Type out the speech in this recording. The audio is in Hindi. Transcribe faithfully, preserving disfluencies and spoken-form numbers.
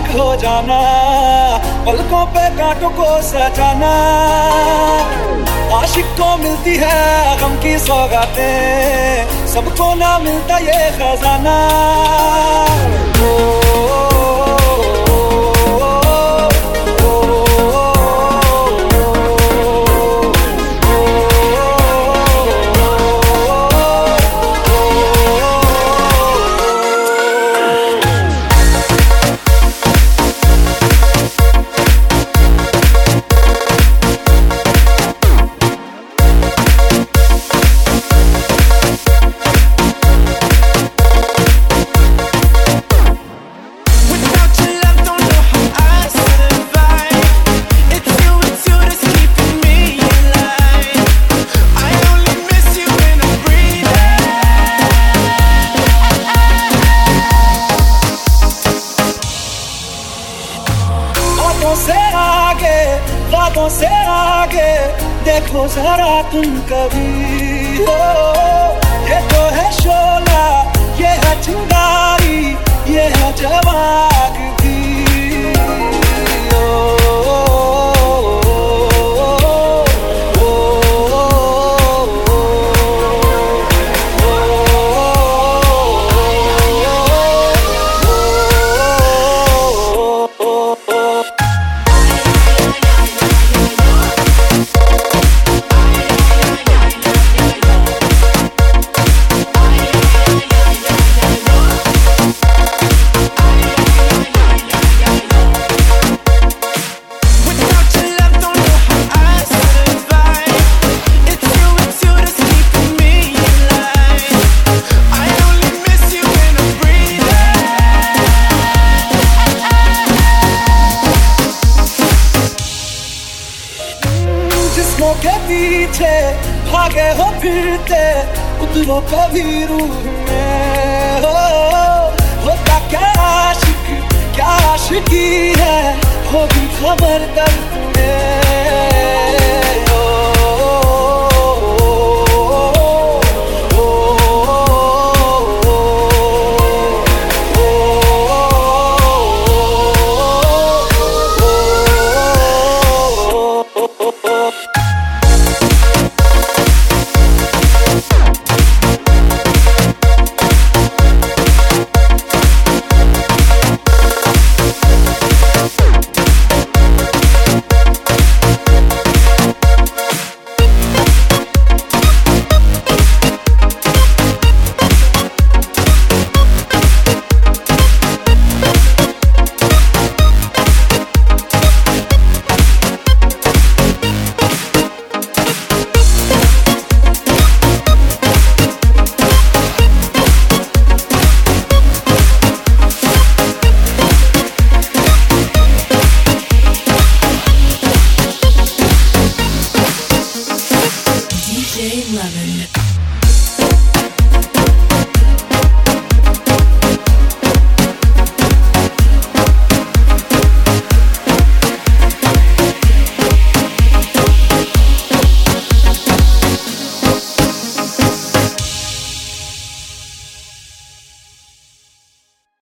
आशिक हो जाना, पलकों पे कांटों को सजाना। आशिक को मिलती है गम की सौगातें, सबको ना मिलता ये खजाना। ओ, से आगे, बातों से आगे देखो जरा तुम कभी। हो ये तो है शोला, ये है चिंगारी, ये है जवाग भी। जिस्मों के पीछे भागे हो फिरते, उतरो कभी रूह में। हो होता क्या आशिक, क्या आशिकी है, होगी खबर दर्द